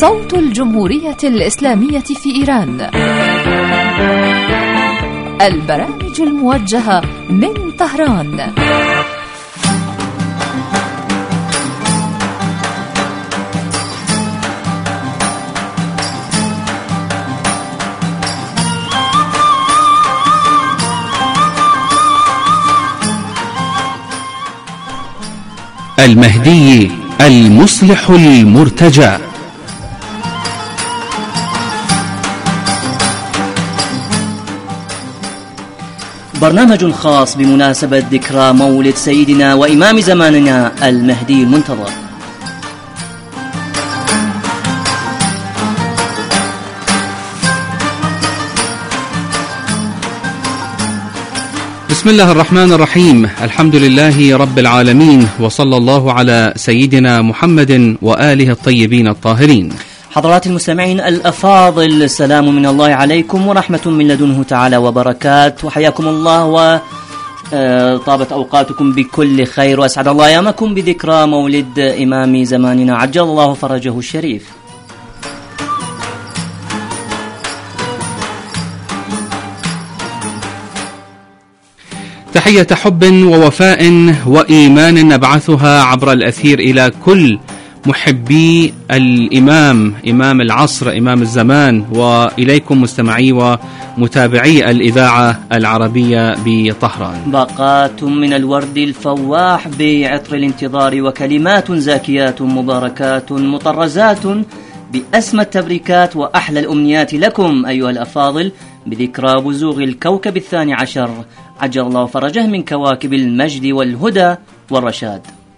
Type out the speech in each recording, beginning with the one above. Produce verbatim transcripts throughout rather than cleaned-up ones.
صوت الجمهورية الإسلامية في إيران. البرامج الموجهة من طهران. المهدي المصلح المرتجى. برنامج خاص بمناسبة ذكرى مولد سيدنا وإمام زماننا المهدي المنتظر. بسم الله الرحمن الرحيم. الحمد لله رب العالمين، وصلى الله على سيدنا محمد وآله الطيبين الطاهرين. حضرات المستمعين الأفاضل، السلام من الله عليكم ورحمة من لدنه تعالى وبركات، وحياكم الله وطابت أوقاتكم بكل خير، وأسعد الله أيامكم بذكرى مولد إمام زماننا عجل الله فرجه الشريف. تحية حب ووفاء وإيمان نبعثها عبر الأثير إلى كل محبي الإمام، إمام العصر، إمام الزمان، وإليكم مستمعي ومتابعي الإذاعة العربية بطهران. باقات من الورد الفواح بعطر الانتظار، وكلمات زاكيات مباركات مطرزات بأسمى التبريكات وأحلى الأمنيات لكم أيها الأفاضل بذكرى بزوغ الكوكب الثاني عشر عجل الله فرجه من كواكب المجد والهدى والرشاد.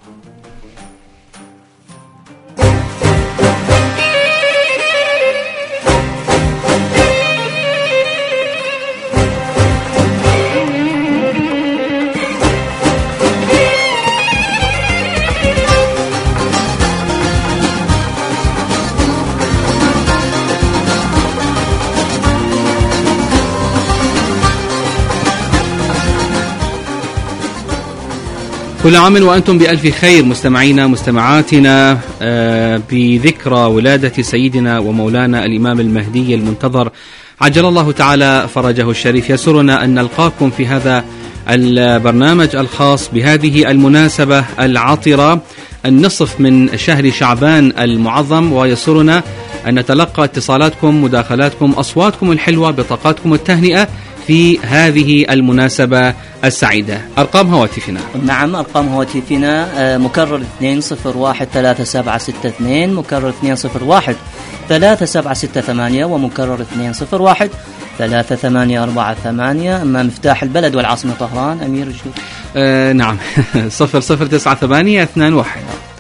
كل عام وأنتم بألف خير مستمعينا مستمعاتنا بذكرى ولادة سيدنا ومولانا الإمام المهدي المنتظر عجل الله تعالى فرجه الشريف. يسرنا أن نلقاكم في هذا البرنامج الخاص بهذه المناسبة العطرة، النصف من شهر شعبان المعظم، ويسرنا أن نتلقى اتصالاتكم، مداخلاتكم، أصواتكم الحلوة، بطاقاتكم التهنئة في هذه المناسبة السعيدة. أرقام هواتفنا. نعم، أرقام هواتفنا مكرر اثنين صفر واحد ثلاثة سبعة ستة اثنين، مكرر اثنين صفر واحد ثلاثة سبعة ستة ثمانية، ومكرر اثنين صفر واحد ثلاثة ثمانية أربعة ثمانية. أما مفتاح البلد والعاصمة طهران أمير الجود. آه نعم صفر صفر تسعة ثمانية اثنان واحد.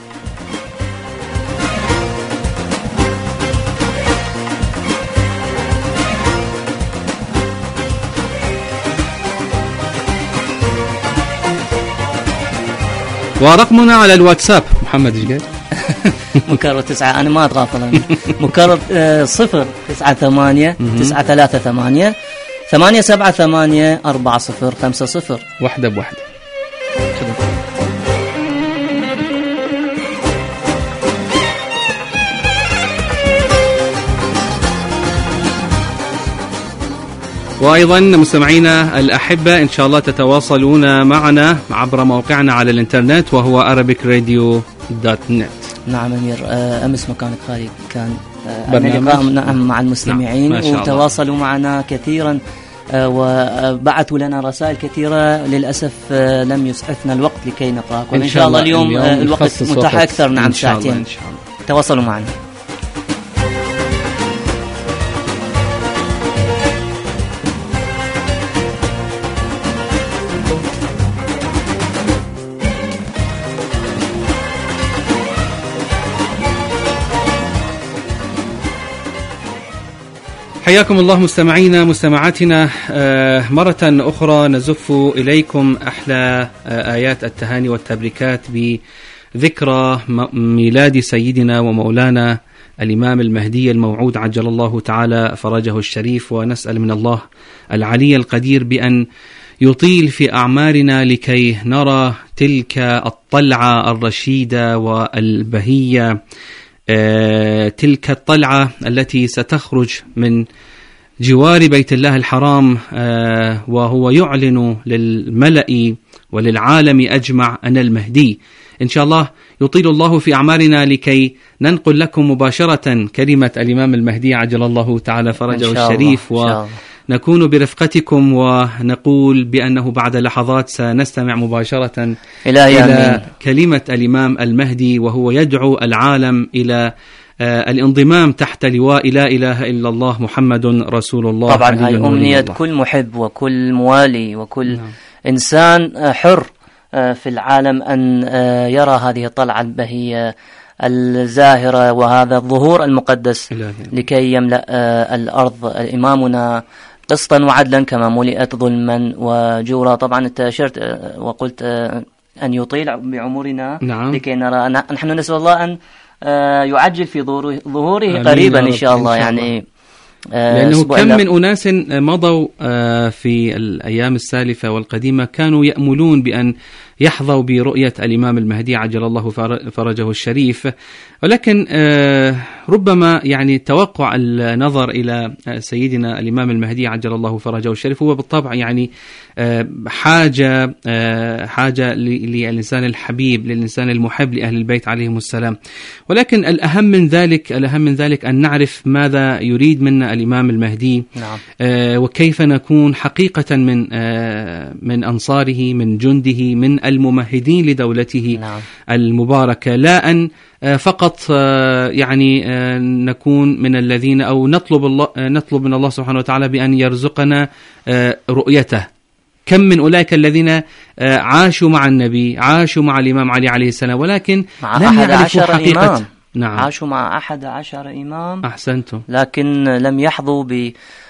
ورقمنا على الواتساب محمد ايش قال؟ مكرر تسعة، أنا ما أتغافل. مكرر آه صفر تسعة ثمانية تسعة ثلاثة ثمانية ثمانية سبعة ثمانية أربعة صفر خمسة صفر. واحدة بواحدة. وأيضا مستمعينا الأحبة إن شاء الله تتواصلون معنا عبر موقعنا على الإنترنت وهو arabic radio dot net. نعم أمير، أمس مكانك خالي كان لقاء نعم مع المستمعين، نعم وتواصلوا معنا كثيرا وبعثوا لنا رسائل كثيرة. للأسف لم يسعفنا الوقت لكي نقرأ، وإن شاء الله اليوم, اليوم الوقت متاح أكثر. نعم ساعتين إن شاء الله. تواصلوا معنا. حياكم الله مستمعينا مستمعاتنا مرة أخرى. نزف إليكم أحلى آيات التهاني والتبريكات بذكرى ميلاد سيدنا ومولانا الإمام المهدي الموعود عجل الله تعالى فرجه الشريف، ونسأل من الله العلي القدير بأن يطيل في أعمارنا لكي نرى تلك الطلعة الرشيدة والبهية تلك الطلعة التي ستخرج من جوار بيت الله الحرام، وهو يعلن للملأ وللعالم أجمع أن المهدي. إن شاء الله يطيل الله في أعمارنا لكي ننقل لكم مباشرة كلمة الإمام المهدي عجل الله تعالى فرجه الشريف، ونكون برفقتكم ونقول بأنه بعد لحظات سنستمع مباشرة إلى, إلى كلمة الإمام المهدي وهو يدعو العالم إلى آه الانضمام تحت لواء لا إله إلا الله محمد رسول الله. طبعا هاي أمنية كل محب وكل موالي وكل نعم. إنسان حر في العالم أن يرى هذه الطلعة البهية الزاهرة وهذا الظهور المقدس إلهي. لكي يملأ الأرض إمامنا قسطا وعدلا كما ملئت ظلما وجورا. طبعا أنت أشرت وقلت أن يطيل بعمرنا نعم. لكي نرى. نحن نسأل الله أن يعجل في ظهوره قريبا إن شاء الله. يعني لأنه كم من أناس مضوا في الأيام السالفة والقديمة كانوا يأملون بأن يحظوا برؤية الإمام المهدي عجل الله فرجه الشريف، ولكن ربما يعني توقع النظر إلى سيدنا الإمام المهدي عجل الله فرجه الشريف هو بالطبع يعني حاجة حاجة للإنسان الحبيب، للإنسان المحب لأهل البيت عليهم السلام. ولكن الأهم من ذلك الأهم من ذلك أن نعرف ماذا يريد منا الإمام المهدي نعم. وكيف نكون حقيقة من من أنصاره، من جنده، من الممهدين لدولته نعم. المباركة، لا أن فقط يعني نكون من الذين أو نطلب الله نطلب من الله سبحانه وتعالى بأن يرزقنا رؤيته. كم من أولئك الذين عاشوا مع النبي، عاشوا مع الإمام علي عليه السلام، ولكن لم يعرفوا حقيقة. نعم. عاشوا مع أحد عشر إمام. أحسنتم. لكن لم يحظوا ب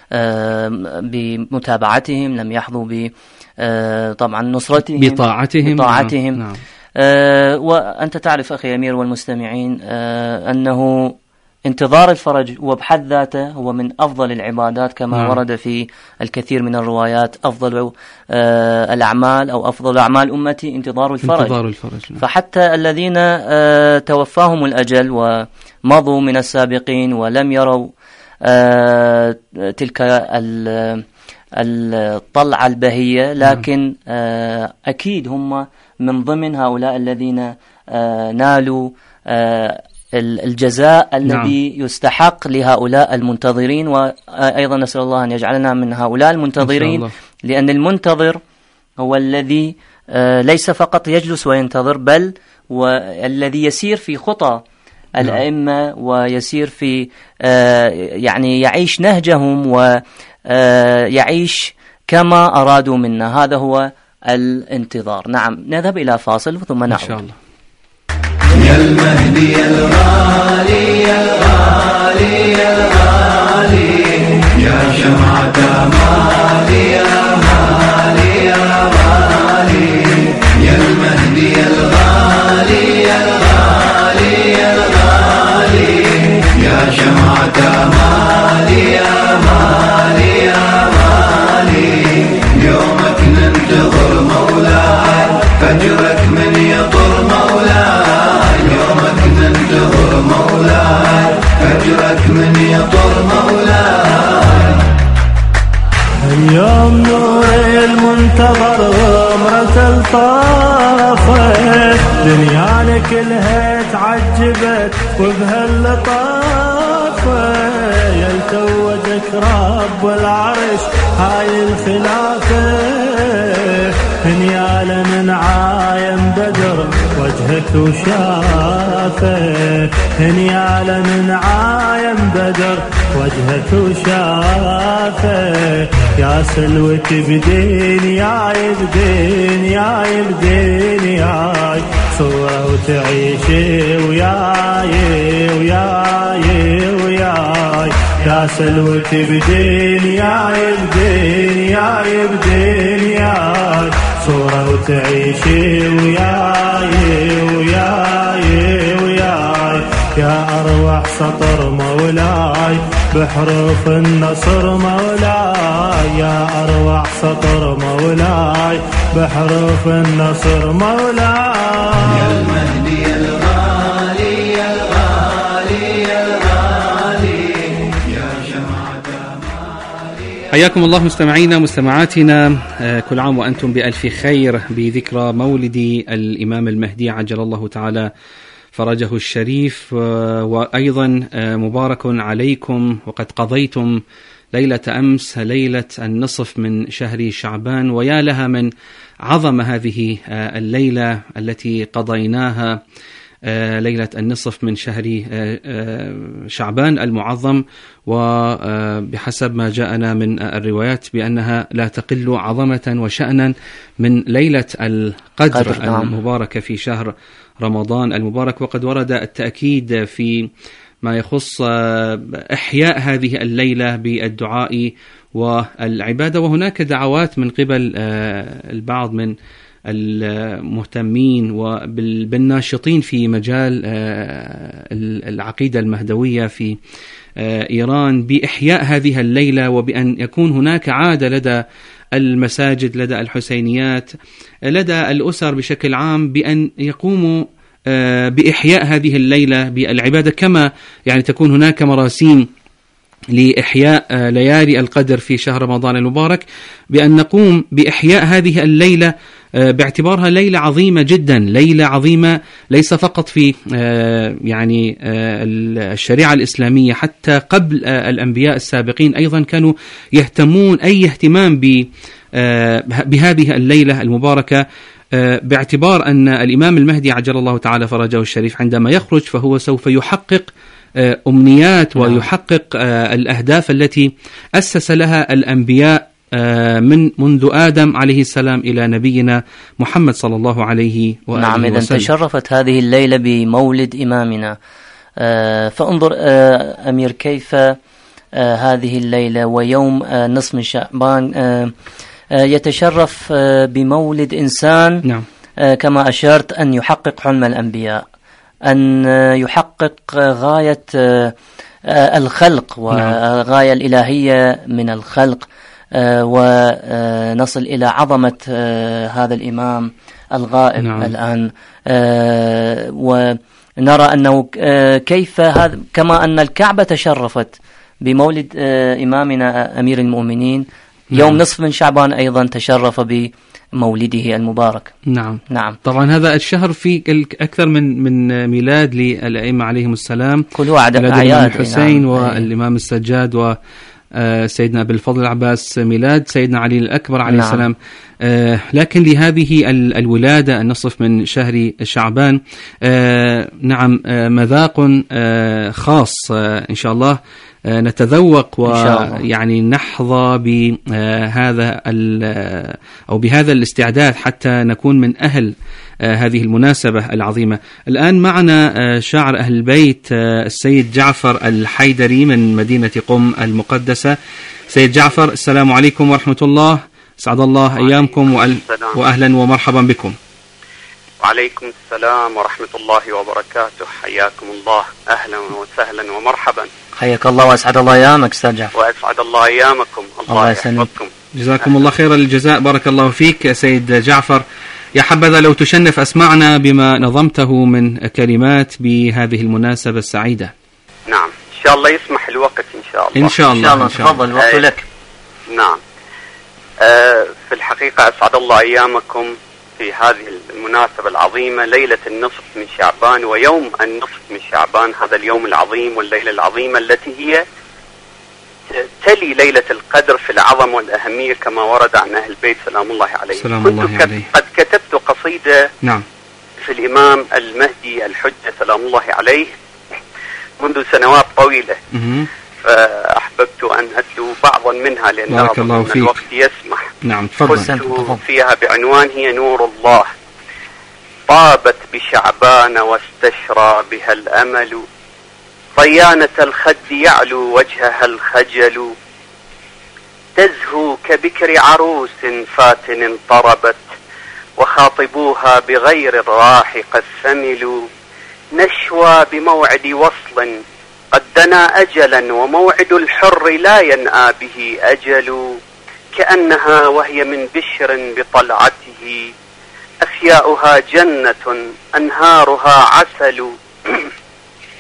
بمتابعتهم، لم يحظوا ب طبعا نصرتهم، بطاعتهم, بطاعتهم. نعم. آه وأنت تعرف أخي أمير والمستمعين آه أنه انتظار الفرج وبحد ذاته هو من أفضل العبادات كما نعم. ورد في الكثير من الروايات أفضل آه الأعمال أو أفضل أعمال أمتي انتظار الفرج, انتظار الفرج. نعم. فحتى الذين آه توفاهم الأجل ومضوا من السابقين ولم يروا آه تلك الطلعة البهية، لكن آه أكيد هم من ضمن هؤلاء الذين آه نالوا آه الجزاء الذي نعم. يستحق لهؤلاء المنتظرين. وأيضا نسأل الله أن يجعلنا من هؤلاء المنتظرين، لأن المنتظر هو الذي آه ليس فقط يجلس وينتظر، بل والذي يسير في خطى الأئمة نعم. ويسير في آه يعني يعيش نهجهم ويعيش كما أرادوا منا. هذا هو الانتظار. نعم، نذهب إلى فاصل ثم نعود إن شاء الله. يا المهدي يا الغالي يا الغالي يا الغالي يا شمعة مالي يا مالي يا مالي يا المهدي يا الغالي يا الغالي يا الغالي يا شمعة مالي يا مالي يا مالي يومك ننتظر مولاي فجرك من يطر مولاي يومك ننتظر مولاي فجرك من يطر مولاي اليوم نور المنتظر غمرة الطافة دنيانا كلها تعجبت وبهاللطافة يلتوجك رب العرش هاي الخلافة هنيالا من عايم بدر وجهك وشافه هنيالا من عايم بدر وجهك وشافه يا سلوتي بدين يا يبدين يا يبدين ياي صورة وتعيشي وياي وياي وياي يا سلوتي بدين يا يبدين يا يبدين ياي صورة وتعيشي وياي وياي وياي يا أروع سطر مولاي بحروف النصر مولاي يا أروع سطر مولاي بحروف النصر مولاي يا المهدي يا الغالي يا الغالي حياكم الله مستمعينا مستمعاتنا، كل عام وأنتم بألف خير بذكرى مولد الإمام المهدي عجل الله تعالى فرجه الشريف. وأيضا مبارك عليكم وقد قضيتم ليلة أمس ليلة النصف من شهر شعبان، ويا لها من عظم هذه الليلة التي قضيناها ليلة النصف من شهر شعبان المعظم، وبحسب ما جاءنا من الروايات بأنها لا تقل عظمة وشأنا من ليلة القدر المباركة في شهر رمضان المبارك. وقد ورد التأكيد في ما يخص إحياء هذه الليلة بالدعاء والعبادة، وهناك دعوات من قبل البعض من المهتمين وبالناشطين في مجال العقيدة المهدوية في إيران بإحياء هذه الليلة، وبأن يكون هناك عادة لدى المساجد، لدى الحسينيات، لدى الأسر بشكل عام، بأن يقوموا بإحياء هذه الليلة بالعبادة، كما يعني تكون هناك مراسيم لإحياء ليالي القدر في شهر رمضان المبارك، بأن نقوم بإحياء هذه الليلة باعتبارها ليلة عظيمة جدا، ليلة عظيمة ليس فقط في يعني الشريعة الإسلامية، حتى قبل الأنبياء السابقين أيضا كانوا يهتمون أي اهتمام بهذه الليلة المباركة، باعتبار أن الإمام المهدي عجل الله تعالى فرجه الشريف عندما يخرج فهو سوف يحقق أمنيات ويحقق الأهداف التي أسس لها الأنبياء من منذ آدم عليه السلام إلى نبينا محمد صلى الله عليه وآله وسلم. نعم، إذن تشرفت هذه الليلة بمولد إمامنا. فانظر أمير كيف هذه الليلة ويوم نصف من شعبان يتشرف بمولد إنسان، نعم، كما أشرت أن يحقق حلم الأنبياء، أن يحقق غاية الخلق وغاية الإلهية من الخلق، ونصل إلى عظمة هذا الإمام الغائب. نعم. الآن ونرى أنه كيف هذا، كما أن الكعبة تشرفت بمولد إمامنا أمير المؤمنين، يوم نعم. نصف من شعبان أيضا تشرف بمولده المبارك. نعم. نعم. طبعا هذا الشهر فيه أكثر من من ميلاد للأئمة عليهم السلام، كلها أعياد، الإمام الحسين نعم. والإمام السجاد و سيدنا أبي الفضل العباس ميلاد سيدنا علي الأكبر عليه نعم. السلام. آه لكن لهذه الولادة النصف من شهر شعبان آه نعم آه مذاق آه خاص آه إن شاء الله آه نتذوق ويعني نحظى بهذا أو بهذا الاستعداد حتى نكون من أهل آه هذه المناسبة العظيمة. الآن معنا آه شاعر أهل البيت آه السيد جعفر الحيدري من مدينة قم المقدسة. سيد جعفر، السلام عليكم ورحمة الله، سعد الله أيامكم وأهلا ومرحبا بكم. وعليكم السلام ورحمة الله وبركاته، حياكم الله، أهلا وسهلا ومرحبا. حياك الله وأسعد الله أيامك أستاذ جعفر. وأسعد الله أيامكم، الله يحفظكم. جزاكم الله خير الجزاء، بارك الله فيك سيد جعفر. يا حبذا لو تشنف أسمعنا بما نظمته من كلمات بهذه المناسبة السعيدة. نعم، إن شاء الله يسمح الوقت إن شاء الله. إن شاء الله, إن شاء الله. تفضل، الوقت لك. نعم. آه في الحقيقة أسعد الله أيامكم في هذه المناسبة العظيمة، ليلة النصف من شعبان ويوم النصف من شعبان، هذا اليوم العظيم والليلة العظيمة التي هي تلي ليلة القدر في العظم والأهمية كما ورد عن أهل البيت سلام الله عليه. سلام الله عليه. قد كتبت قصيدة نعم. في الإمام المهدي الحجة سلام الله عليه منذ سنوات طويلة، فأحببت أن أتلو بعضا منها لأن الوقت يسمح. نعم، قلت فيها بعنوان هي نور الله، طابت بشعبان واستشرى بها الأمل، طيانة الخد يعلو وجهها الخجل، تزهو كبكر عروس فاتن طربت، وخاطبوها بغير الراح قد ثملوا، نشوى بموعد وصل قد دنا أجلا، وموعد الحر لا ينأى به أجل، كأنها وهي من بشر بطلعته، أفياؤها جنة أنهارها عسل،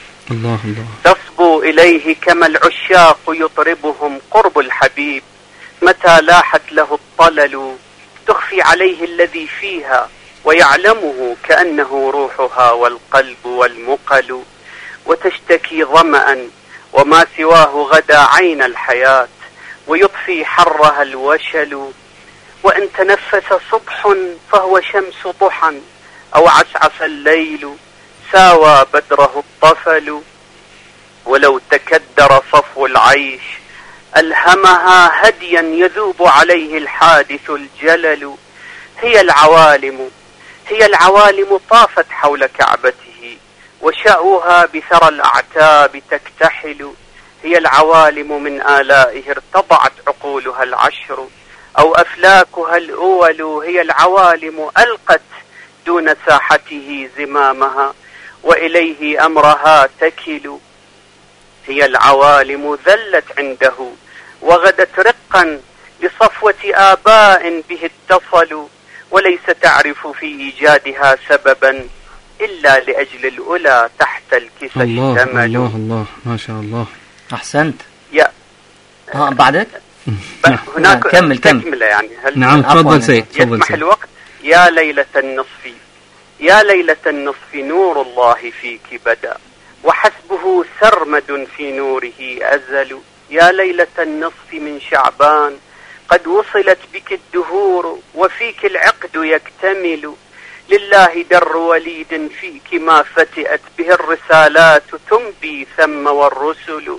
الله الله، تصبو إليه كما العشاق يطربهم قرب الحبيب، متى لاحت له الطلل تخفي عليه الذي فيها ويعلمه كأنه روحها والقلب والمقل، وتشتكي ظمأ وما سواه غدا عين الحياة ويطفي حرها الوشل، وإن تنفس صبح فهو شمس ضحى أو عسعس الليل ساوى بدره الطفل، ولو تكدر صفو العيش ألهمها هديا يذوب عليه الحادث الجلل. هي العوالم هي العوالم طافت حول كعبته وشأوها بثرى الأعتاب تكتحل، هي العوالم من آلائه ارتضعت عقولها العشر أو أفلاكها الأول، هي العوالم ألقت دون ساحته زمامها وإليه أمرها تكل، هي العوالم ذلت عنده وغدت رقا لصفوة آباء به اتصلوا، وليس تعرف في إيجادها سببا إلا لأجل الأولى تحت الكسى الله اشتملوا. الله الله ما شاء الله. أحسنت. يا ها بعدك هناك كمل كمل. تكملة يعني. هل نعم تفضل سيد تفضل يسمح سيد. الوقت؟ يا ليلة النصف يا ليلة النصف نور الله فيك بدا وحسبه سرمد في نوره أزل، يا ليلة النصف من شعبان قد وصلت بك الدهور وفيك العقد يكتمل، لله در وليد فيك ما فتئت به الرسالات تنبي ثم والرسل،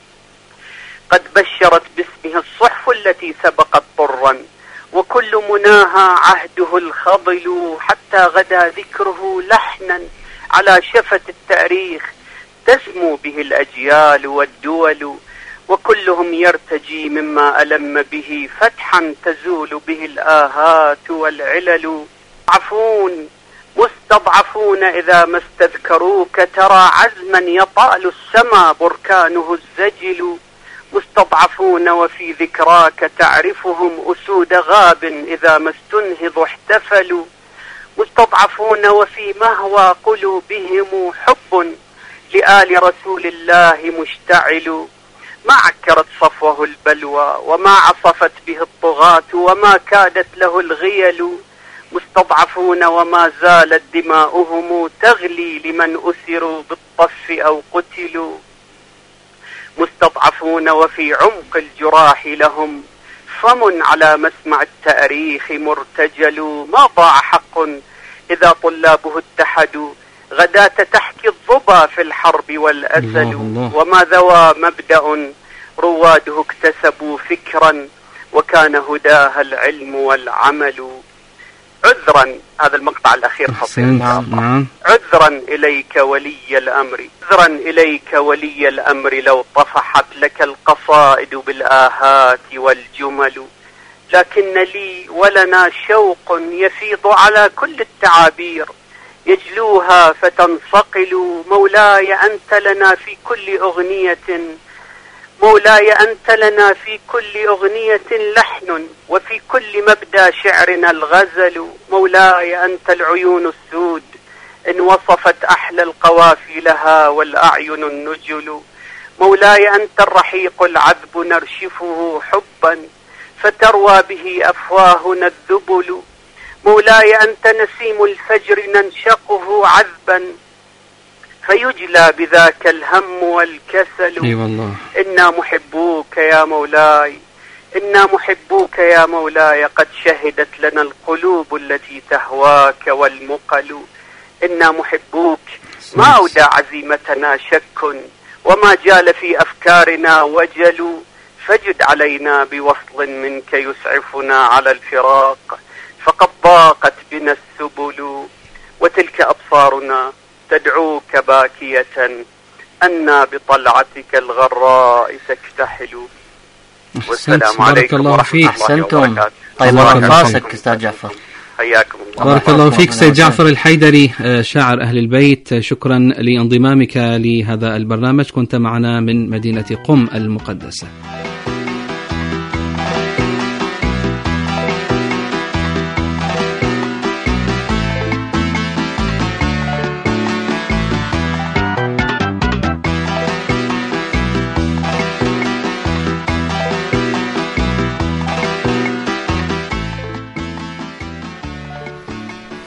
قد بشرت باسمه الصحف التي سبقت طرا وكل مناها عهده الخضل، حتى غدا ذكره لحنا على شفة التاريخ تسمو به الأجيال والدول، وكلهم يرتجي مما ألم به فتحا تزول به الآهات والعلل، مستضعفون مستضعفون إذا ما استذكروك ترى عزما يطال السما بركانه الزجل، مستضعفون وفي ذكراك تعرفهم أسود غاب إذا ما استنهضوا احتفلوا، مستضعفون وفي مهوى قلوبهم حب لآل رسول الله مشتعل، ما عكرت صفوه البلوى وما عصفت به الطغاة وما كادت له الغيل، مستضعفون وما زالت دماؤهم تغلي لمن أسروا بالطف أو قتلوا، مستضعفون وفي عمق الجراح لهم فم على مسمع التاريخ مرتجل، ما ضاع حق إذا طلابه اتحدوا غداة تحكي الظبا في الحرب والأسل، الله الله. وما ذوى مبدأ رواده اكتسبوا فكرا وكان هداها العلم والعمل. عذرا، هذا المقطع الأخير خطير. نعم. عذرا إليك ولي الأمر عذرا إليك ولي الأمر لو طفحت لك القصائد بالآهات والجمل، لكن لي ولنا شوق يفيض على كل التعابير يجلوها فتنصقل، مولاي أنت لنا في كل أغنية مولاي أنت لنا في كل أغنية لحن وفي كل مبدأ شعرنا الغزل، مولاي أنت العيون السود إن وصفت أحلى القوافي لها والأعين النجل، مولاي أنت الرحيق العذب نرشفه حبا فتروى به أفواهنا الذبل، مولاي أنت نسيم الفجر ننشقه عذبا فيجلى بذاك الهم والكسل. اي والله. إنا محبوك يا مولاي إنا محبوك يا مولاي قد شهدت لنا القلوب التي تهواك والمقل، إنا محبوك ما أودى عزيمتنا شك وما جال في أفكارنا وجل، فجد علينا بوصل منك يسعفنا على الفراق فقد ضاقت بنا السبل، وتلك أبصارنا تدعوك باكية أنا بطلعتك الغراء تكتحل. والسلام عليكم ورحمة الله وبركاته. طيب بارك راسك أستاذ جعفر. حياكم الله. بارك الله فيك سيد جعفر الحيدري شاعر أهل البيت، شكرا لانضمامك لهذا البرنامج، كنت معنا من مدينة قم المقدسة.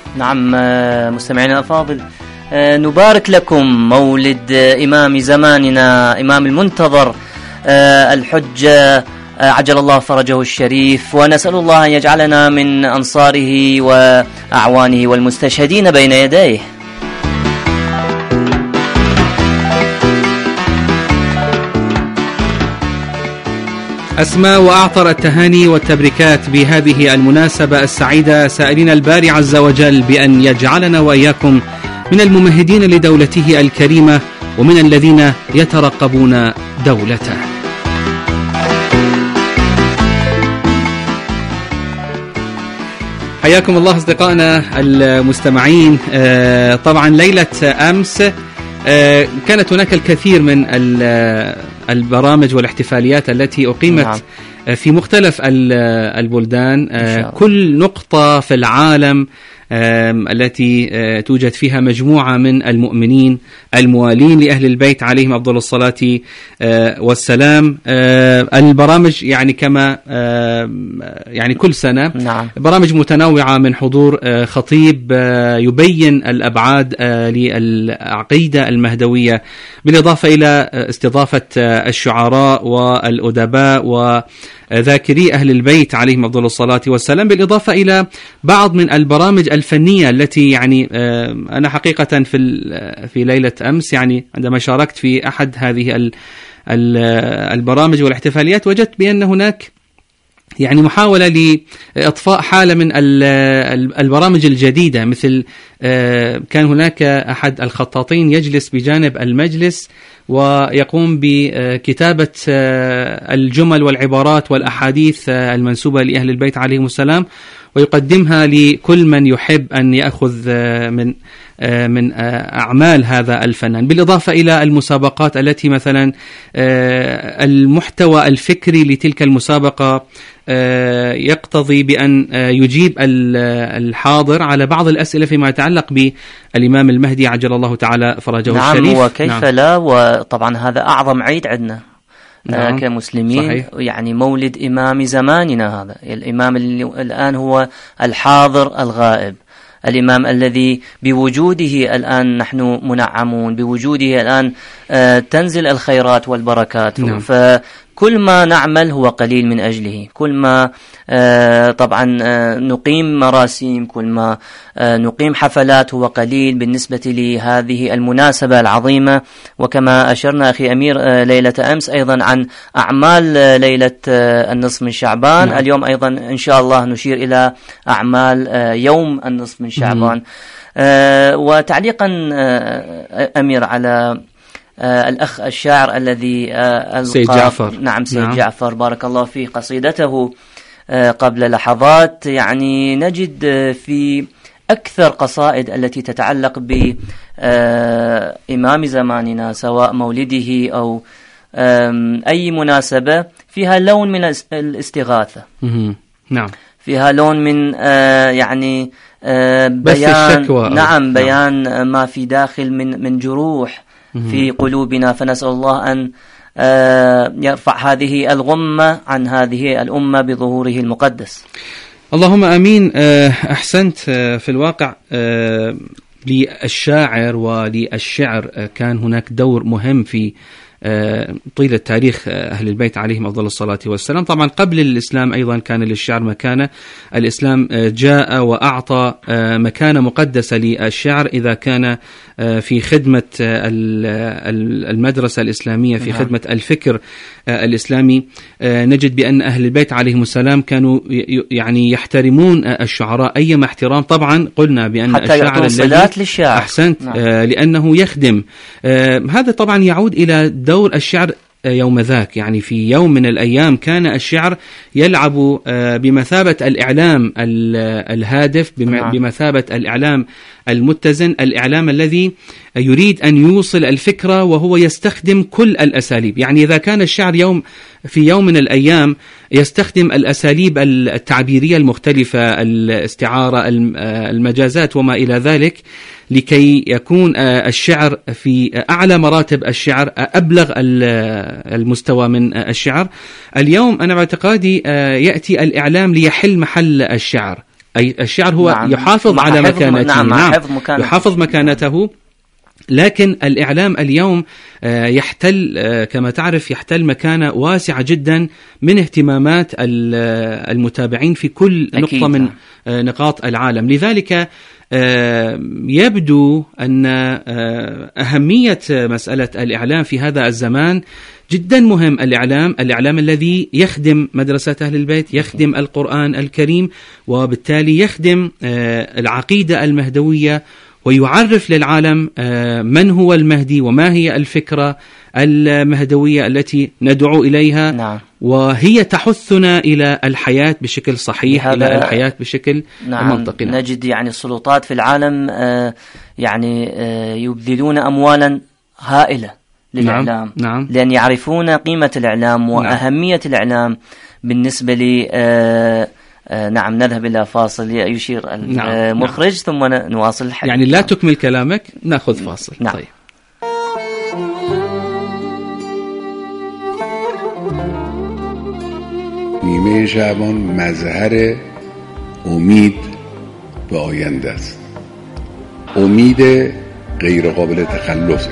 نعم مستمعينا الأفاضل، نبارك لكم مولد إمام زماننا، إمام المنتظر الحجة عجل الله فرجه الشريف، ونسأل الله أن يجعلنا من أنصاره وأعوانه والمستشهدين بين يديه. أسمى وأعطر التهاني والتبريكات بهذه المناسبة السعيدة، سائلين الباري عز وجل بأن يجعلنا وإياكم من الممهدين لدولته الكريمة ومن الذين يترقبون دولته. حياكم الله أصدقائنا المستمعين. طبعا ليلة أمس كانت هناك الكثير من البرامج والاحتفاليات التي أقيمت نعم. في مختلف البلدان، كل نقطة في العالم التي توجد فيها مجموعة من المؤمنين الموالين لأهل البيت عليهم أفضل الصلاة والسلام. البرامج يعني كما يعني كل سنة نعم. برامج متنوعة من حضور خطيب يبين الأبعاد للعقيدة المهدوية، بالإضافة إلى استضافة الشعراء والأدباء وذاكري أهل البيت عليهم أفضل الصلاة والسلام، بالإضافة إلى بعض من البرامج الفنية التي يعني أنا حقيقة في في ليلة أمس يعني عندما شاركت في أحد هذه البرامج والاحتفاليات وجدت بأن هناك يعني محاولة لإطفاء حالة من البرامج الجديدة، مثل كان هناك أحد الخطاطين يجلس بجانب المجلس ويقوم بكتابة الجمل والعبارات والأحاديث المنسوبة لأهل البيت عليهم السلام ويقدمها لكل من يحب أن يأخذ من من أعمال هذا الفنان، بالإضافة إلى المسابقات التي مثلا المحتوى الفكري لتلك المسابقة يقتضي بأن يجيب الحاضر على بعض الأسئلة فيما يتعلق بالإمام المهدي عجل الله تعالى فرجه نعم الشريف. وكيف نعم. لا، وطبعا هذا أعظم عيد عندنا نعم. كمسلمين صحيح. يعني مولد إمام زماننا، هذا الإمام اللي الآن هو الحاضر الغائب، الإمام الذي بوجوده الآن نحن منعمون، بوجوده الآن تنزل الخيرات والبركات نعم. فكل ما نعمل هو قليل من أجله، كل ما طبعا نقيم مراسيم، كل ما نقيم حفلات هو قليل بالنسبة لهذه المناسبة العظيمة. وكما أشرنا أخي أمير ليلة أمس أيضا عن أعمال ليلة النصف من شعبان نعم. اليوم أيضا إن شاء الله نشير إلى أعمال يوم النصف من شعبان. وتعليقا أمير على الأخ الشاعر الذي ألقى سيد جعفر نعم سيد نعم. جعفر بارك الله فيه قصيدته قبل لحظات، يعني نجد في أكثر قصائد التي تتعلق بإمام زماننا سواء مولده أو أي مناسبة فيها لون من الاستغاثة نعم، فيها لون من يعني بيان نعم بيان نعم. ما في داخل من من جروح في قلوبنا، فنسأل الله أن يرفع هذه الغمة عن هذه الأمة بظهوره المقدس. اللهم آمين. أحسنت. في الواقع للشاعر وللشعر كان هناك دور مهم في طيلة تاريخ أهل البيت عليهم أفضل الصلاة والسلام. طبعا قبل الإسلام أيضا كان للشعر مكانة، الإسلام جاء وأعطى مكانة مقدسة للشعر إذا كان في خدمة المدرسة الإسلامية، في خدمة الفكر الإسلامي. نجد بأن أهل البيت عليهم السلام كانوا يعني يحترمون الشعراء أيما احترام. طبعا قلنا بأن الشاعر الذي أحسنت نعم. لأنه يخدم. هذا طبعا يعود إلى دور الشعر يوم ذاك، يعني في يوم من الأيام كان الشعر يلعب بمثابة الإعلام الهادف، بمثابة الإعلام المتزن، الإعلام الذي يريد أن يوصل الفكرة وهو يستخدم كل الأساليب. يعني إذا كان الشعر يوم في يوم من الأيام يستخدم الأساليب التعبيرية المختلفة، الاستعارة، المجازات وما إلى ذلك، لكي يكون الشعر في أعلى مراتب الشعر، أبلغ المستوى من الشعر. اليوم أنا باعتقادي يأتي الإعلام ليحل محل الشعر. أي الشعر هو نعم. يحافظ على مكانته، نعم. نعم. حفظ مكانته. يحافظ مكانته، لكن الإعلام اليوم يحتل كما تعرف يحتل مكانة واسعة جدا من اهتمامات المتابعين في كل أكيد. نقطة من نقاط العالم. لذلك يبدو أن أهمية مسألة الإعلام في هذا الزمان جدا مهم. الإعلام الإعلام الذي يخدم مدرسة أهل البيت، يخدم القرآن الكريم، وبالتالي يخدم العقيدة المهدوية، ويعرف للعالم من هو المهدي وما هي الفكرة المهدوية التي ندعو إليها. نعم. وهي تحثنا إلى الحياة بشكل صحيح، إلى الحياة بشكل نعم. منطقي. نجد يعني السلطات في العالم يعني يبذلون أموالا هائلة للإعلام. نعم. نعم. لأن يعرفون قيمة الإعلام وأهمية نعم. الإعلام بالنسبة لي. نعم. نذهب إلى فاصل يشير المخرج. نعم. ثم نواصل الحديث. يعني لا تكمل كلامك، نأخذ فاصل. نعم. طيب. نیمه شعبان مظهر امید به آینده است، امید غیر قابل تخلف.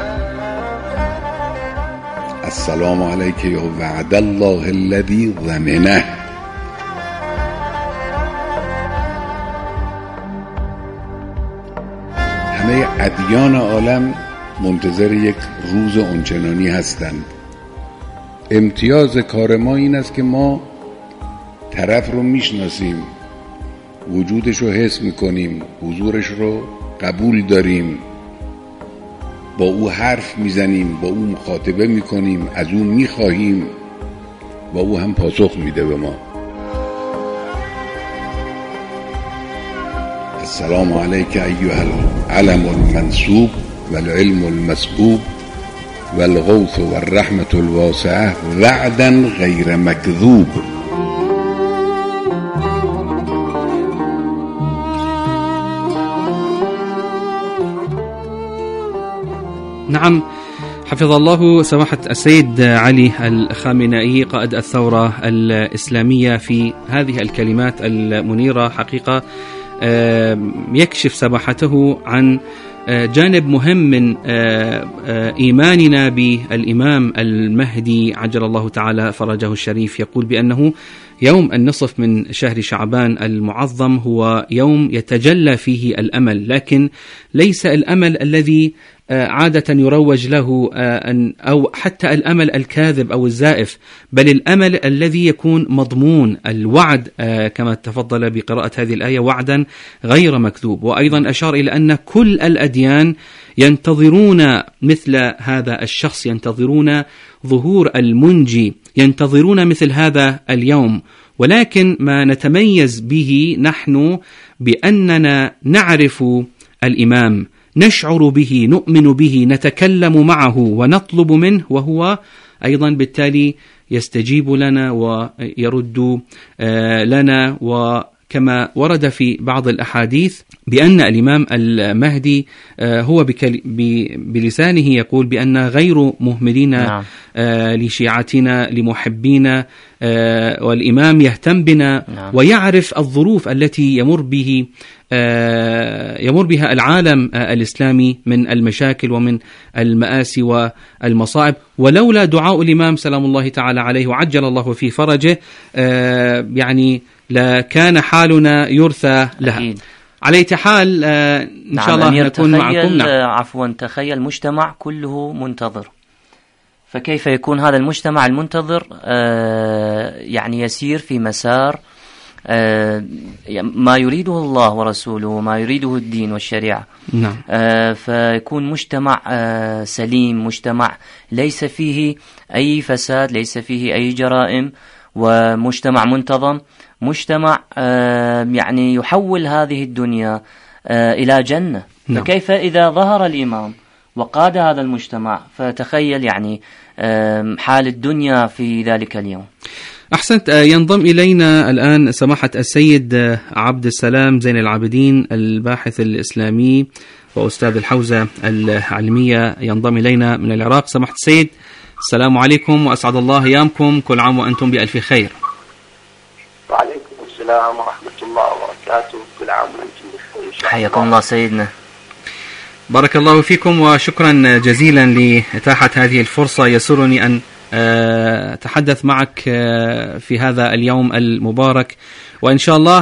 السلام علیک یا وعد الله الذی ضمنه. همه ادیان عالم منتظر یک روز اونچنانی هستند. امتیاز کار ما این است که ما طرف رو میشناسیم، وجودش رو حس میکنیم، حضورش رو قبول داریم، با او حرف میزنیم، با او مخاطبه میکنیم، از او میخواهیم، با او هم پاسخ میده به ما. السلام علیک ایها العلم المنصوب والعلم المسبوب والغوث والرحمة الواسعة وعدا غیر مکذوب. نعم. حفظ الله سماحة السيد علي الخامنائي قائد الثورة الإسلامية في هذه الكلمات المنيرة. حقيقة يكشف سماحته عن جانب مهم من إيماننا بالإمام المهدي عجل الله تعالى فرجه الشريف. يقول بأنه يوم النصف من شهر شعبان المعظم هو يوم يتجلى فيه الأمل، لكن ليس الأمل الذي عادة يروج له أو حتى الأمل الكاذب أو الزائف، بل الأمل الذي يكون مضمون الوعد، كما تفضل بقراءة هذه الآية، وعدا غير مكذوب. وأيضا أشار إلى أن كل الأديان ينتظرون مثل هذا الشخص، ينتظرون ظهور المنجي، ينتظرون مثل هذا اليوم. ولكن ما نتميز به نحن بأننا نعرف الإمام، نشعر به، نؤمن به، نتكلم معه ونطلب منه، وهو أيضا بالتالي يستجيب لنا ويرد لنا. وكما ورد في بعض الأحاديث بأن الإمام المهدي هو بلسانه يقول بأن غير مهملين نعم. لشيعتنا لمحبينا، والإمام يهتم بنا نعم. ويعرف الظروف التي يمر به يمر بها العالم الإسلامي من المشاكل ومن المآسي والمصائب. ولولا دعاء الإمام سلام الله تعالى عليه وعجل الله في فرجه يعني لكان حالنا يرثى لها. أكيد. على أي حال إن نعم. شاء الله نكون معكم. نعم. عفوا تخيل مجتمع كله منتظر، فكيف يكون هذا المجتمع المنتظر يعني يسير في مسار ما يريده الله ورسوله، ما يريده الدين والشريعة. نعم. فيكون مجتمع سليم، مجتمع ليس فيه أي فساد، ليس فيه أي جرائم، ومجتمع منتظم، مجتمع يعني يحول هذه الدنيا إلى جنة. نعم. فكيف إذا ظهر الإمام وقاد هذا المجتمع، فتخيل يعني حال الدنيا في ذلك اليوم. أحسنت. ينضم إلينا الآن سماحة السيد عبد السلام زين العابدين الباحث الإسلامي وأستاذ الحوزة العلمية، ينضم إلينا من العراق. سماحة السيد السلام عليكم وأسعد الله أيامكم، كل عام وأنتم بألف خير. وعليكم السلام ورحمة الله وبركاته. كل عام وأنتم بخير. حياكم الله سيدنا. بارك الله فيكم وشكرا جزيلا لإتاحة هذه الفرصة. يسرني أن أتحدث معك في هذا اليوم المبارك، وإن شاء الله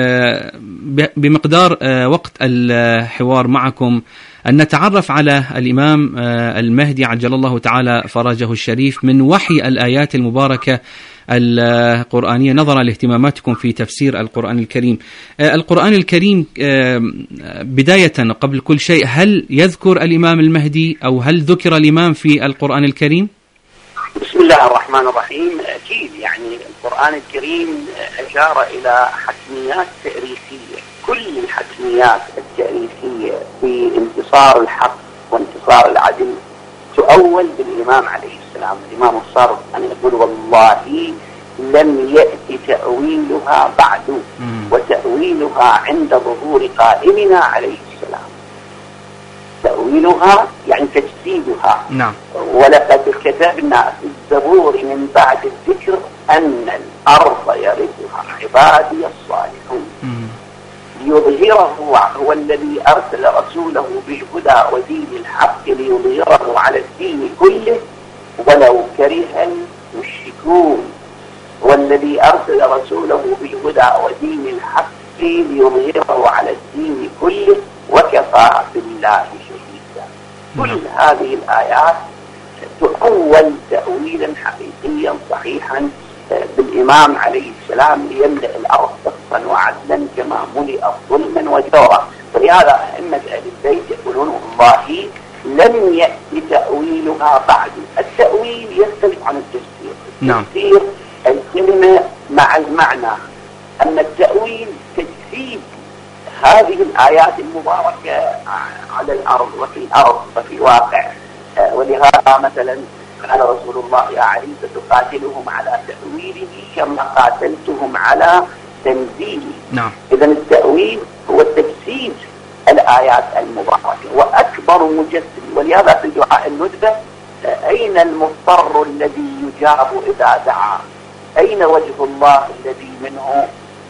بمقدار وقت الحوار معكم أن نتعرف على الإمام المهدي عجل الله تعالى فرجه الشريف من وحي الآيات المباركة القرآنية، نظرا لاهتماماتكم في تفسير القرآن الكريم. القرآن الكريم بداية قبل كل شيء، هل يذكر الإمام المهدي أو هل ذكر الإمام في القرآن الكريم؟ بسم الله الرحمن الرحيم. أكيد يعني القرآن الكريم أشار إلى حتميات تاريخية، كل الحتميات التاريخية في انتصار الحق وانتصار العدل تؤول بالإمام عليه السلام. الإمام الصادق أن يقول والله لم يأتي تأويلها بعد، وتأويلها عند ظهور قائمنا عليه السلام. تأويلها يعني تجسيدها. نعم. ولقد كتبنا في الزبور من بعد الذكر أن الأرض يرثها عبادي الصالحون. ليظهره، هو الذي أرسل رسوله بالهدى ودين الحق ليظهره على الدين كله ولو كره المشركون. والذي أرسل رسوله بالهدى ودين الحق ليظهره على الدين كله وكفى بالله شهيدا. كل هذه الآيات تؤول تأويلا حقيقيا صحيحا بالإمام عليه السلام ليملأ الأرض قسطا وعدلا كما ملئت ظلما وجورا. ولهذا أئمة أهل البيت يقولون والله لم يأتي تأويلها بعد. التأويل يختلف عن التفسير. نعم. تفسير الكلمة مع المعنى، أما التأويل تجسيد هذه الآيات المباركة على الأرض وفي الأرض وفي الواقع. ولهذا مثلا قال رسول الله يا علي ستقاتلهم على تأويله كما قاتلتهم على تنزيله. نعم. إذن التأويل هو التجسيد الآيات المباركة وأكبر مجسد. ولهذا في دعاء الندبة أين المضطر الذي يجاب إذا دعا؟ أين وجه الله الذي منه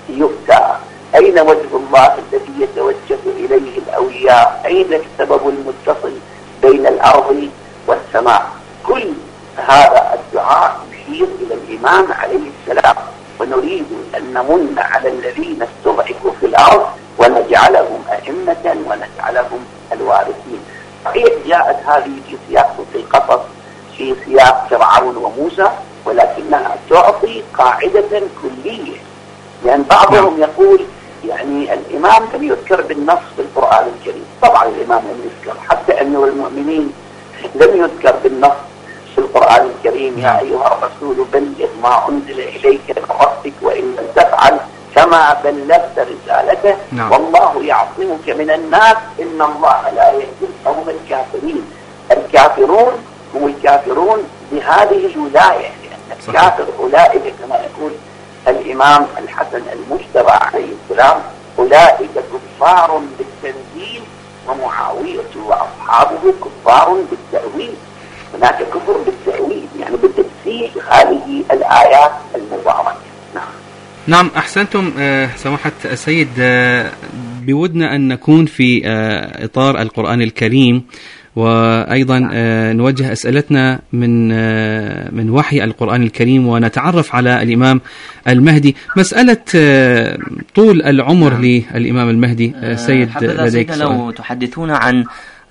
يؤتى؟ أين وجه الله الذي يتوجه إليه الأولياء؟ أين السبب المتصل بين الأرض والسماء؟ كل هذا الدعاء يشير إلى الإمام عليه السلام. ونريد أن نمن على الذين استضعفوا في الأرض ونجعلهم أئمة ونجعلهم الوارثين. صحيح جاءت هذه في سياق القصص في سياق فرعون وموسى، ولكنها تعطي قاعدة كلية. لأن بعضهم يقول يعني الإمام لم يذكر بالنص في القرآن الكريم. طبعا الإمام لم يذكر، حتى أمير المؤمنين لم يذكر بالنص في القرآن الكريم. يا أيها الرسول بلغ ما أنزل إليك من ربك وإن لم تفعل كما بلغت رسالته. نعم. والله يعصمك من الناس إن الله لا يهدي القوم الكافرين. الكافرون هم الكافرون بهذه الولاية، لأن الكافر أولئك كما يقول الإمام الحسن المجتبى عليه السلام أولئك كفار بالتنزيل ومعاوية وأصحابه كفار بالتأويل. هناك كفر بالتأويل يعني بالتفسير هذه الآيات المباركة. نعم. نعم أحسنتم سماحة السيد. بودنا أن نكون في إطار القرآن الكريم، وأيضا نوجه أسئلتنا من من وحي القرآن الكريم ونتعرف على الإمام المهدي. مسألة طول العمر للإمام المهدي سيد لديك لو تحدثون عن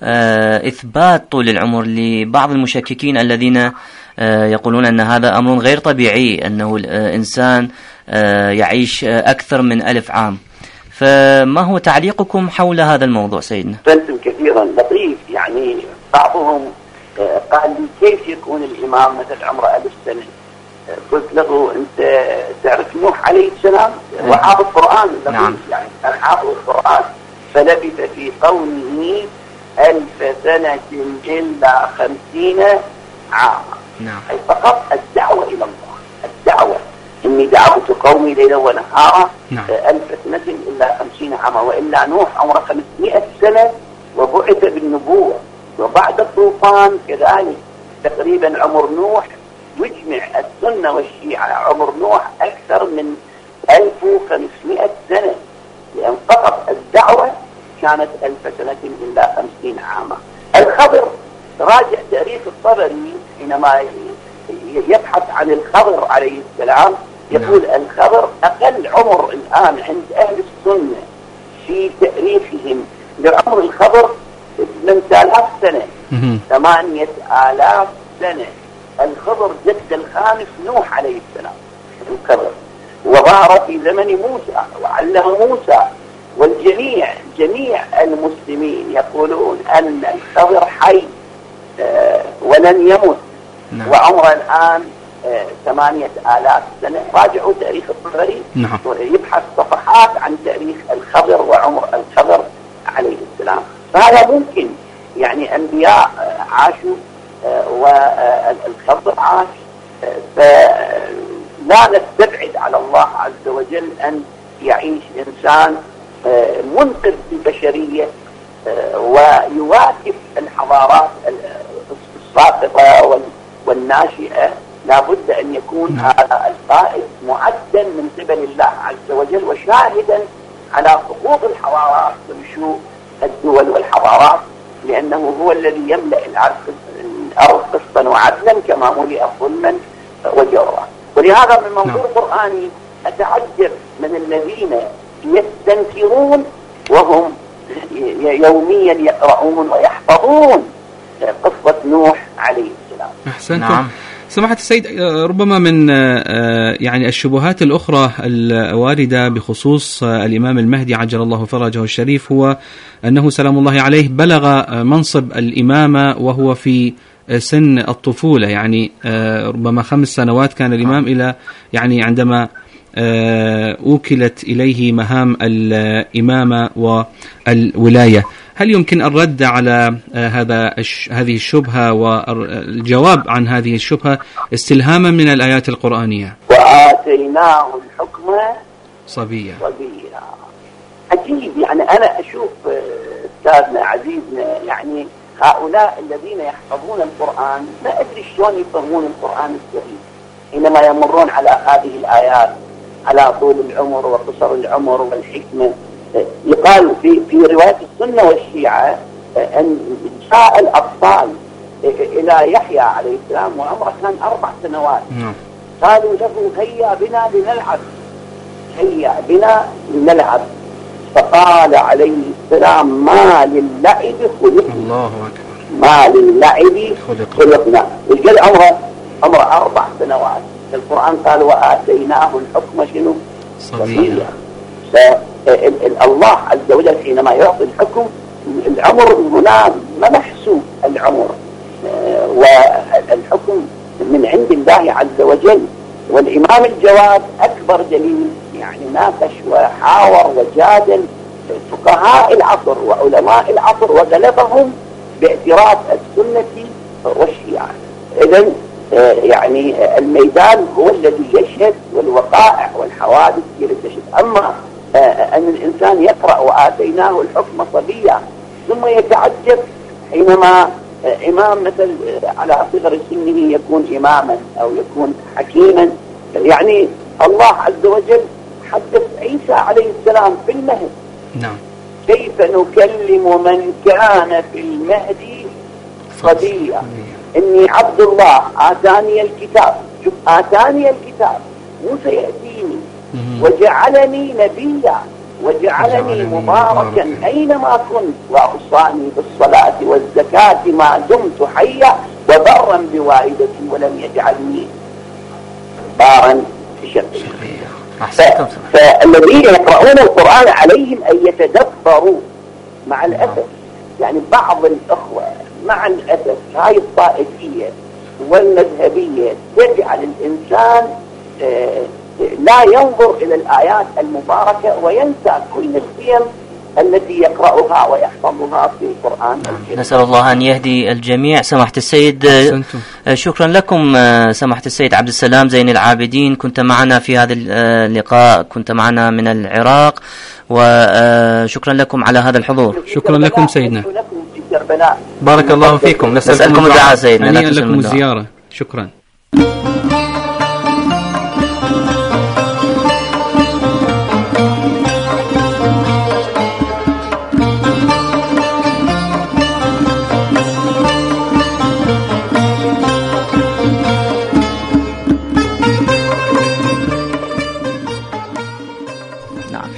إثبات طول العمر لبعض المشككين الذين يقولون أن هذا أمر غير طبيعي، أنه الإنسان يعيش أكثر من ألف عام. فما هو تعليقكم حول هذا الموضوع سيدنا؟ فلتم كثيرا لطيف. يعني بعضهم قال لي كيف يكون الإمام مثل عمره ألف سنة؟ قلت له أنت تعرف نوح عليه السلام وحافظ القرآن. نعم. يعني كان حافظ القرآن فلبث في قومه ألف سنة إلا خمسين عاما. نعم. أي فقط الدعوة إلى الله، الدعوة إني دعوت قومي ليلا ونهارا. نعم. ألف سنة إلا خمسين عاما. وإلا نوح عمره خمسمائة سنة وبعث بالنبوة. وبعد الطوفان كذلك تقريبا عمر نوح يجمع السنة والشيعة عمر نوح أكثر من ألف وخمسمائة سنة. لأن فقط الدعوة كانت ألف سنة إلا خمسين عاما. الخضر راجع تاريخ الطبري حينما يبحث عن الخضر عليه السلام يقول الخضر أقل عمر الآن عند أهل السنة في تاريخهم لعمر الخضر ثمانية آلاف سنة، ثمانية آلاف سنة. الخضر جد الخامس نوح عليه السلام الخضر، وظهر في زمن موسى وعلم موسى، والجميع جميع المسلمين يقولون أن الخضر حي آه ولن يمت. نعم. وعمره الآن آه ثمانية آلاف سنة. راجعوا تاريخ الطبري. نعم. يبحث صفحات عن تاريخ الخضر وعمر الخضر عليه السلام. فهذا ممكن، يعني أنبياء آه عاشوا آه والخضر عاش، آه فلا نستبعد على الله عز وجل أن يعيش إنسان آه منقذ البشرية آه ويواكب الحضارات الساقطة والناشئة. لابد أن يكون هذا القائد معدا من قبل الله عز وجل وشاهدا على سقوط الحضارات ونشوء الدول والحضارات، لأنه هو الذي يملأ الأرض قسطا وعدلا كما ملئ ظلما وجورا. ولهذا من منظور قرآني أتعجب من الذين يستنكرون وهم يوميا يقرؤون ويحفظون قصة نوح عليه السلام. أحسنتم. نعم. سماحة السيد، ربما من يعني الشبهات الأخرى الواردة بخصوص الإمام المهدي عجل الله فرجه الشريف هو أنه سلام الله عليه بلغ منصب الإمامة وهو في سن الطفولة، يعني ربما خمس سنوات كان الإمام إلى يعني عندما أوكلت إليه مهام الإمامة والولاية. هل يمكن الرد على هذا هذه الشبهة والجواب عن هذه الشبهة استلهاما من الآيات القرآنية؟ وآتيناه الحكم صبيا. صبيا. عجيب، يعني أنا أشوف أستاذنا عزيزنا يعني هؤلاء الذين يحفظون القرآن ما أدري شلون يفهمون القرآن الكريم حينما يمرون على هذه الآيات على طول العمر وقصر العمر والحكمة. يقال في في رواية السنة والشيعة أن جاء الأطفال إلى يحيى عليه السلام وعمره كان أربع سنوات. قالوا له هيا بنا لنلعب، هيا بنا لنلعب، فقال عليه السلام ما للعب خلقنا. الله أكبر. ما للعب خلقنا. الجل عمره عمره أربع سنوات. القرآن قال وآتيناه الحكم شنو؟ صبيا. فالله عز وجل حينما يعطي الحكم العمر هنا ما محسوب العمر، والحكم من عند الله عز وجل. والإمام الجواد أكبر دليل، يعني ناقش وحاور وجادل فقهاء العصر وعلماء العصر وغلبهم باعتراف السنة والشيعة. إذن يعني الميدان هو الذي يشهد والوقائع والحوادث هي التي تشهد. أما أن الإنسان يقرأ وآتيناه الحكم صبيا ثم يتعجب حينما إمام مثل على صغر سنه يكون إماما أو يكون حكيما. يعني الله عز وجل حدث عيسى عليه السلام في المهد. نعم. كيف نكلم من كان في المهد صبيا؟ إني عبد الله آتاني الكتاب، شوف آتاني الكتاب مو سيأتيني، وجعلني نبيا وجعلني مباركا أينما كنت وأوصاني بالصلاة والزكاة ما دمت حيا وبرا بوالدتي ولم يجعلني بارا شقيا. فالذين يقرؤون القرآن عليهم أن يتدبروا. مع الأسف يعني بعض الأخوة مع الأسف هاي الطائفية والمذهبية تجعل الإنسان لا ينظر إلى الآيات المباركة وينسى كل القيم التي يقرأها ويحفظها في القرآن الكريم. نسأل الله أن يهدي الجميع. سماحة السيد شكرا لكم. سماحة السيد عبد السلام زين العابدين كنت معنا في هذا اللقاء، كنت معنا من العراق، وشكرا لكم على هذا الحضور. شكرا لكم سيدنا. بارك الله فيكم. نسألكم الدعاء سيدنا. هنيئا لكم الزيارة. شكرا.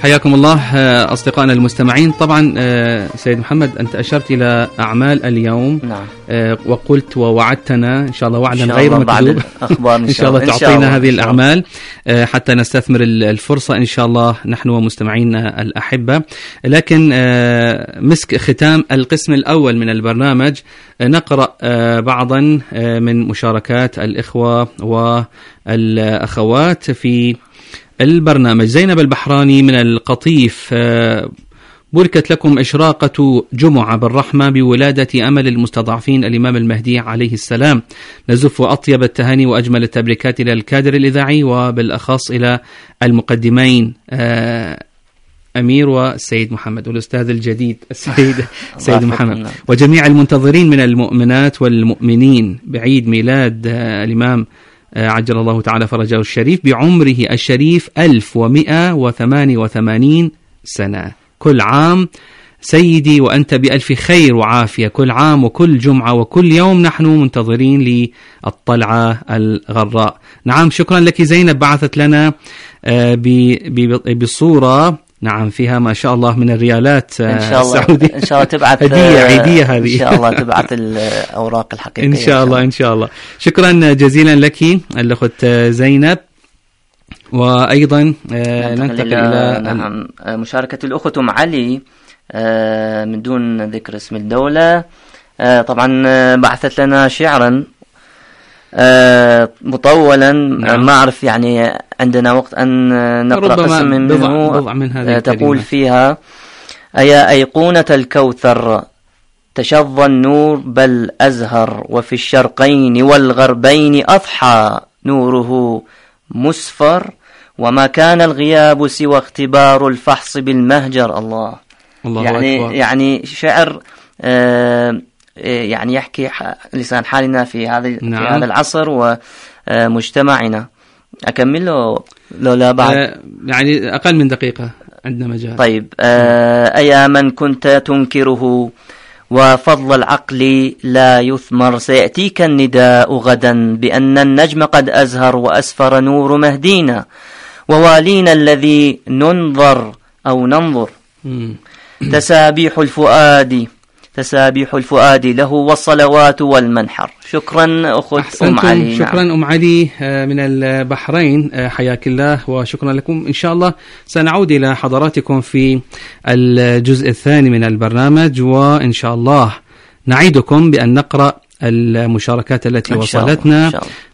حياكم الله أصدقائنا المستمعين. طبعا سيد محمد أنت أشرت إلى أعمال اليوم. نعم. وقلت ووعدتنا إن شاء الله وعدا غير مكذوب أخبار إن شاء الله تعطينا هذه الأعمال حتى نستثمر الفرصة إن شاء الله نحن ومستمعينا الأحبة. لكن مسك ختام القسم الأول من البرنامج نقرأ بعضا من مشاركات الإخوة والأخوات في البرنامج. زينب البحراني من القطيف: بركت لكم إشراقة جمعة بالرحمة بولادة أمل المستضعفين الإمام المهدي عليه السلام. نزف أطيب التهاني وأجمل التبريكات إلى الكادر الإذاعي وبالأخص إلى المقدمين أمير والسيد محمد والأستاذ الجديد السيد سيد محمد وجميع المنتظرين من المؤمنات والمؤمنين بعيد ميلاد الإمام عجل الله تعالى فرجه الشريف بعمره الشريف ألف ومئة وثمانية وثمانين سنة. كل عام سيدي وأنت بألف خير وعافية، كل عام وكل جمعة وكل يوم نحن منتظرين للطلعة الغراء. نعم، شكرا لك زينب، بعثت لنا بصورة نعم فيها ما شاء الله من الريالات إن شاء الله السعودية. إن شاء الله تبعث هدية عيدية هذه إن شاء الله تبعث الأوراق الحقيقية إن شاء الله إن شاء الله. شكرا جزيلا لك الأخت زينب. وأيضا ننتقل إلى نعم مشاركة الأخت أم علي من دون ذكر اسم الدولة. طبعا بعثت لنا شعرا مطولا. نعم. ما أعرف يعني عندنا وقت أن نقرأ قسم منه. بضع من هذه تقول الكلمات. فيها: أيا أيقونة الكوثر تشظى النور بل أزهر، وفي الشرقين والغربين أضحى نوره مسفر، وما كان الغياب سوى اختبار الفحص بالمهجر. الله, الله يعني أكبر. يعني شعر آه يعني يحكي لسان حالنا في هذا نعم. في هذا العصر ومجتمعنا. أكمل له لو لا بعد آه يعني أقل من دقيقة عندنا مجال. طيب. آه أيا من كنت تنكره وفضل العقل لا يثمر، سيأتيك النداء غدا بأن النجم قد أزهر وأسفر نور مهدينا، ووالينا الذي ننظر أو ننظر تسابيح الفؤاد تسابيح الفؤاد له والصلوات والمنحر. شكرا أخت أم علي. شكرا نعم. أم علي من البحرين، حياك الله وشكرا لكم. إن شاء الله سنعود إلى حضراتكم في الجزء الثاني من البرنامج، وإن شاء الله نعيدكم بأن نقرأ المشاركات التي وصلتنا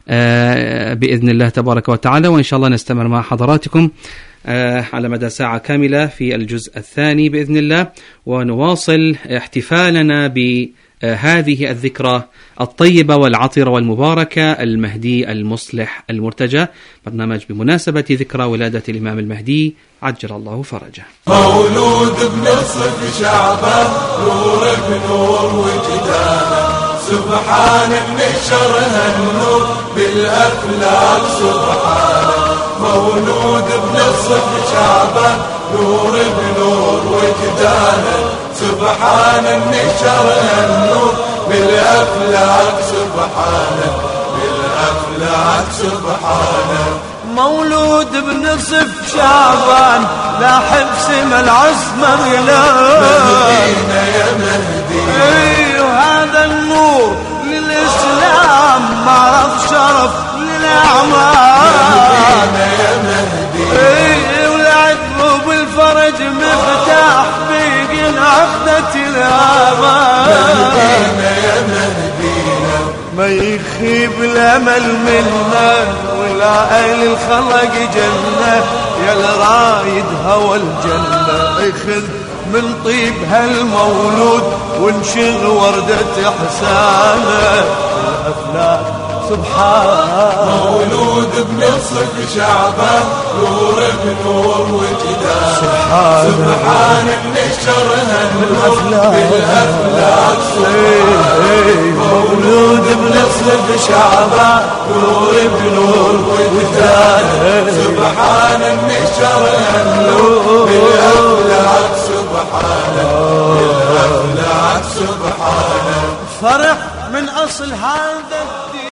بإذن الله تبارك وتعالى، وإن شاء الله نستمر مع حضراتكم على مدى ساعة كاملة في الجزء الثاني بإذن الله، ونواصل احتفالنا بهذه الذكرى الطيبة والعطرة والمباركة، المهدي المصلح المرتجى، برنامج بمناسبة ذكرى ولادة الإمام المهدي عجل الله فرجه. مولود بنصف شعبه نور بنور وجدانه، سبحان النشر هالنور بالأفلاك سبحانه. مولود بنصف شعبه نور بنور وجدانه، سبحان النشر هالنور بالأفلاك سبحانه، بالأفلاك سبحانه. مولود بنصف شعبان لاحب سما العصمة غلاب، مهدينا يا مهدي. اي وهذا النور للإسلام معرف شرف للأعمال، مهدينا يا مهدي. اي والعذب بالفرج مفتاح بيقن عقدة الآمال، مهدينا يا مهدينا. ما يخيب الأمل منا ولا أهل الخلق جنة، يا الرايد هوى الجنة اخذ من طيب هالمولود وانشغ وردة إحسانه الأفلاك سبحانه. مولود بنصف شعبه نور بنور وجدانه، سبحان, سبحان النشر هالنور بالأفلاك سبحانه. مولود بنصف شعبه نور بنور وجدانه، سبحان النشر هالنور بالأفلاك سبحانه، بالأفلاك سبحانه. فرح من أصل هذا